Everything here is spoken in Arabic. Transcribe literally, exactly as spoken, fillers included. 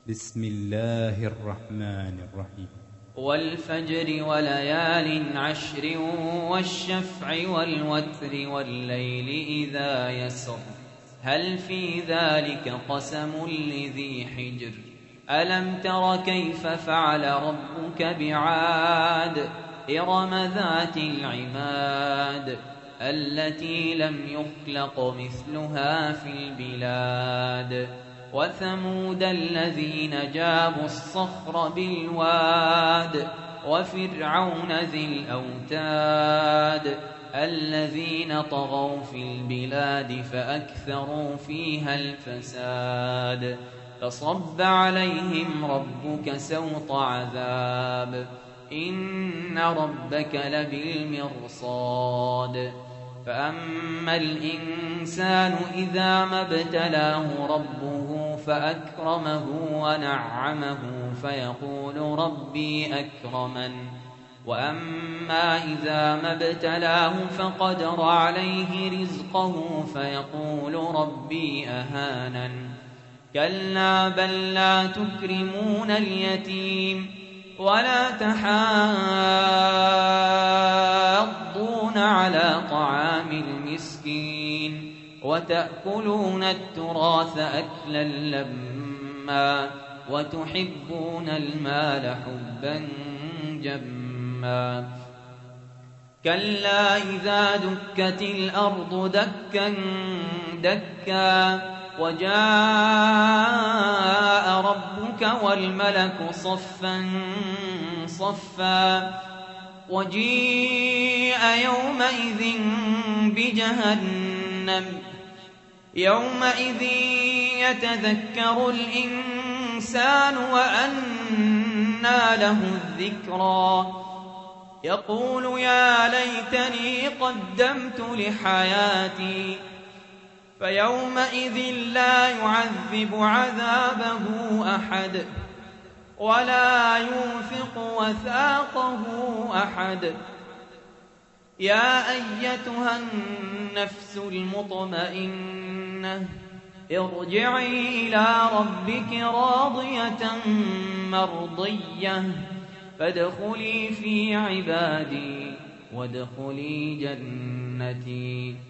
بسم الله الرحمن الرحيم. والفجر وليال عشر والشفع والوتر والليل إذا يسر هل في ذلك قسم لذي حجر ألم تر كيف فعل ربك بعاد إرم ذات العماد التي لم يخلق مثلها في البلاد وثمود الذين جابوا الصخر بالواد وفرعون ذي الأوتاد الذين طغوا في البلاد فأكثروا فيها الفساد فصب عليهم ربك سوط عذاب إن ربك لبالمرصاد فأما الإنسان إذا ما ابتلاه ربه فأكرمه ونعمه فيقول ربي أكرمن وأما إذا ما ابتلاه فقدر عليه رزقه فيقول ربي أهانن كلا بل لا تكرمون اليتيم ولا تحاضون على طعام المسكين وتأكلون التراث أكلا لما وتحبون المال حبا جما كلا إذا دكت الأرض دكا دكا وجاء ربك والملك صفا صفا وجيء يومئذ بجهنم يومئذ يتذكر الإنسان وأنى له الذكرى يقول يا ليتني قدمت لحياتي فيومئذ لا يعذب عذابه أحد ولا يوثق وثاقه أحد يا أيتها النفس المطمئنة ارجعي إلى ربك راضية مرضية فادخلي في عبادي وادخلي جنتي